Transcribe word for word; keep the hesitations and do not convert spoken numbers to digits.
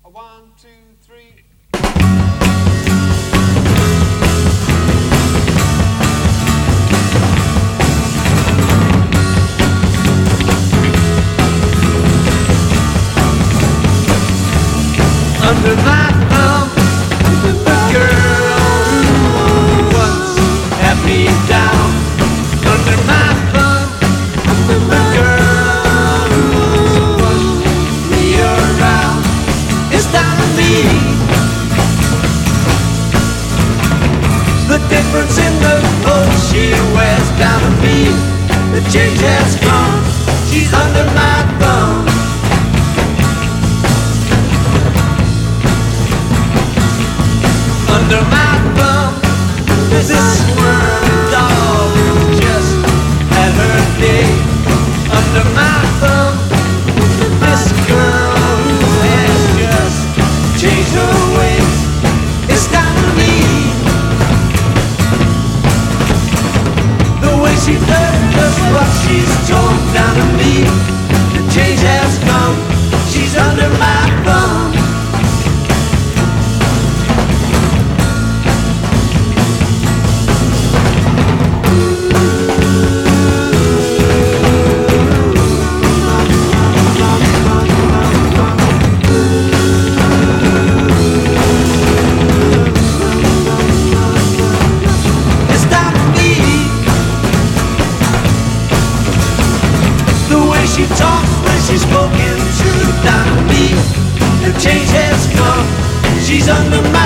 One, two, three. Under my thumb, the girl who once had me down. Under my thumb, the girl who pushed me around. It's down to me. The difference in the clothes she wears down to me. The change has come. She's under my thumb. Under my thumb, this squirrel dog just had her day. Under my thumb, this girl who has just changed her ways. It's down to me. The way she does just what she's told down to me. The change has come. She's under my thumb. She talks when she's spoken to down to me. The change has come. She's under my